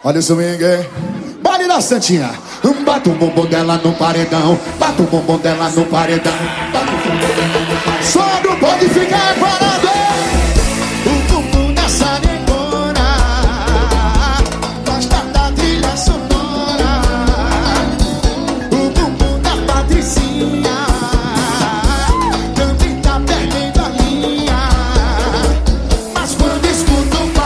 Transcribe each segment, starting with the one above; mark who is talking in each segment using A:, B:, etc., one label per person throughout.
A: Olha o swing, baile da Santinha. Bata o bumbum dela no paredão, bata o bumbum dela no paredão, bata o bumbum dela no paredão. Só não pode ficar parado. O bumbum dessa negona gosta da trilha sonora. O bumbum da Patricinha também tá perdendo a linha. Mas quando escuta o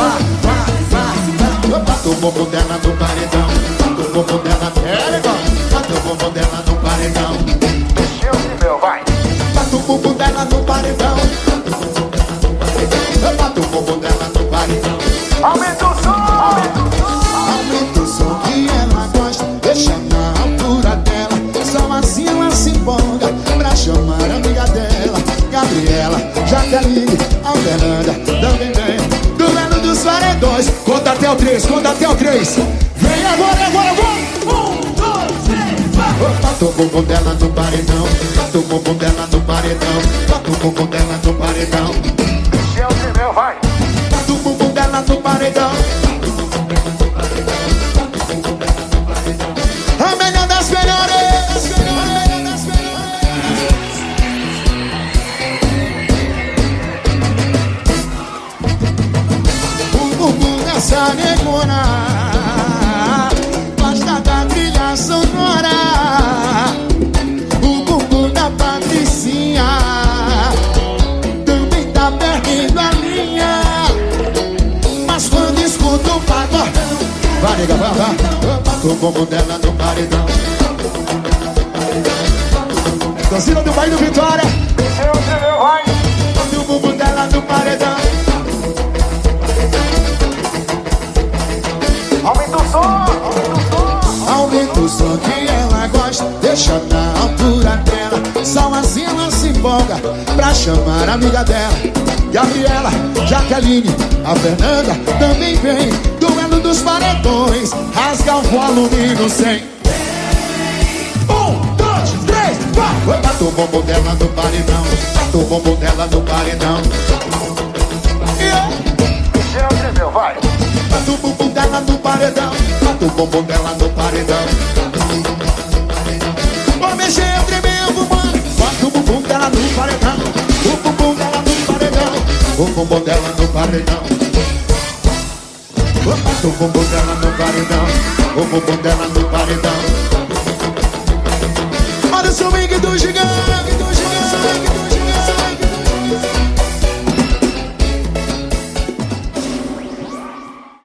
A: bata o bumbum dela no paredão, bata o bumbum dela, bata o bumbum dela no paredão.
B: Mexeu de meu, vai.
A: Bata o bumbum dela no paredão, bata o bumbum dela no paredão.
B: Aumenta o som, aumenta o som.
A: Aumenta o som que ela gosta, deixa na altura dela. Só assim ela se empolga pra chamar a amiga dela. Gabriela, Jaqueline, a Fernanda também vem. Duelo dos paredões. Conta até o 3, conta até o 3. Vem agora, agora, vamos!
B: 1, 2, 3, vai!
A: Bata o bumbum dela no paredão, bata o bumbum dela no paredão, bata o bumbum dela no paredão.
B: Mexeu de meu, vai.
A: Bata o bumbum dela no paredão. A melhor das melhores, a melhor das melhores. O bumbum dessa negona gosta da trilha sonora. O bumbum da Patricinha também tá perdendo a linha. Mas quando escuta o pagodão, vai, nega, vai, vai. Bata o bumbum dela no paredão. Torcida do Baile do Vitória.
B: Mexeu de meu, vai.
A: Bata o bumbum dela no paredão.
B: Aumenta o som, aumenta o som.
A: Aumenta o som que ela gosta, deixa na altura dela. Só assim ela se empolga pra chamar a amiga dela. Gabriela, Jaqueline, a Fernanda também vem. Duelo dos paredões, rasga o volume no 100. 1, 2, 3, vai! Bata o bumbum dela no paredão, bata o bumbum dela no paredão.
B: Mexeu de meu, vai.
A: Bata o bumbum dela no paredão, bata o bumbum dela no paredão. Vou mexer, tremer o bumbum, bata o bumbum dela no paredão. O bumbum dela no paredão, o bumbum dela no paredão. Bata o bumbum dela no paredão, o bumbum dela no paredão. Olha o swing do gigante, do gigante, do gigante.